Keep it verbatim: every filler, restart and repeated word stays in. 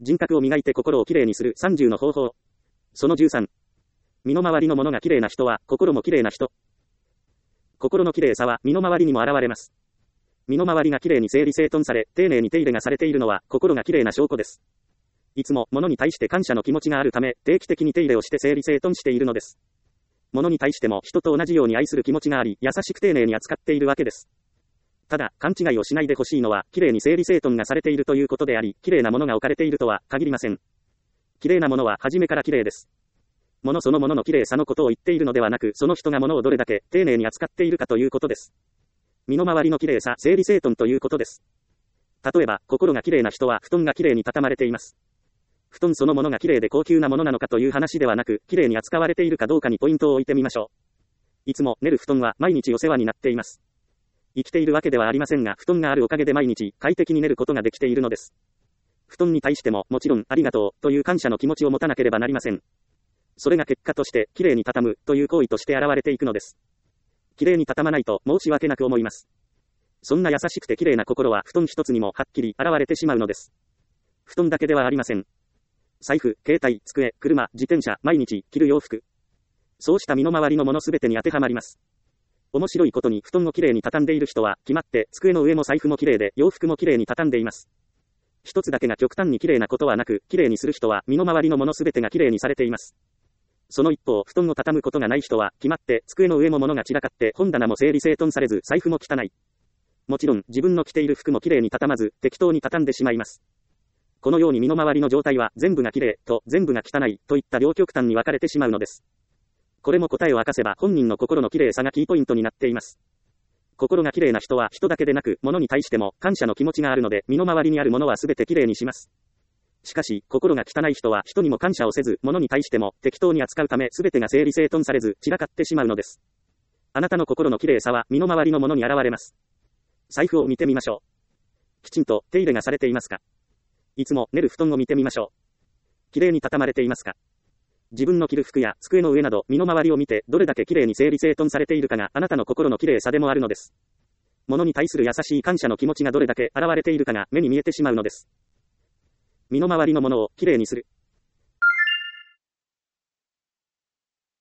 人格を磨いて心をきれいにするさんじゅうの方法。そのじゅうさん。身の回りのものがきれいな人は、心もきれいな人。心のきれいさは、身の回りにも現れます。身の回りがきれいに整理整頓され、丁寧に手入れがされているのは、心がきれいな証拠です。いつも、物に対して感謝の気持ちがあるため、定期的に手入れをして整理整頓しているのです。物に対しても、人と同じように愛する気持ちがあり、優しく丁寧に扱っているわけです。ただ、勘違いをしないでほしいのは、きれいに整理整頓がされているということであり、きれいなものが置かれているとは限りません。きれいなものは初めからきれいです。物そのもののきれいさのことを言っているのではなく、その人が物をどれだけ丁寧に扱っているかということです。身の回りのきれいさ、整理整頓ということです。例えば、心がきれいな人は布団がきれいに畳まれています。布団そのものがきれいで高級なものなのかという話ではなく、きれいに扱われているかどうかにポイントを置いてみましょう。いつも寝る布団は毎日お世話になっています。生きているわけではありませんが、布団があるおかげで毎日快適に寝ることができているのです。布団に対してももちろんありがとうという感謝の気持ちを持たなければなりません。それが結果としてきれいに畳むという行為として現れていくのです。きれいに畳まないと申し訳なく思います。そんな優しくてきれいな心は布団一つにもはっきり現れてしまうのです。布団だけではありません。財布、携帯、机、車、自転車、毎日着る洋服。そうした身の回りのものすべてに当てはまります。面白いことに布団をきれいに畳んでいる人は、決まって机の上も財布もきれいで洋服もきれいに畳んでいます。一つだけが極端にきれいなことはなく、きれいにする人は身の回りのものすべてがきれいにされています。その一方、布団を畳むことがない人は、決まって机の上も物が散らかって本棚も整理整頓されず財布も汚い。もちろん自分の着ている服もきれいに畳まず、適当に畳んでしまいます。このように身の回りの状態は全部がきれいと全部が汚いといった両極端に分かれてしまうのです。これも答えを明かせば本人の心のきれいさがキーポイントになっています。心がきれいな人は人だけでなく物に対しても感謝の気持ちがあるので身の回りにあるものはすべてきれいにします。しかし心が汚い人は人にも感謝をせず物に対しても適当に扱うためすべてが整理整頓されず散らかってしまうのです。あなたの心のきれいさは身の回りのものに現れます。財布を見てみましょう。きちんと手入れがされていますか？いつも寝る布団を見てみましょう。きれいに畳まれていますか？自分の着る服や机の上など身の回りを見てどれだけきれいに整理整頓されているかがあなたの心のきれいさでもあるのです。物に対する優しい感謝の気持ちがどれだけ現れているかが目に見えてしまうのです。身の回りのものをきれいにする。